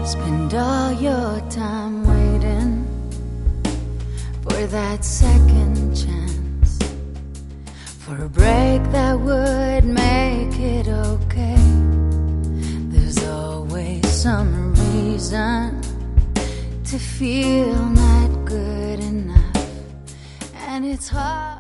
Spend all your time waiting for that second chance, for a break that would make it okay. There's always some reason to feel not good enough, and it's hard.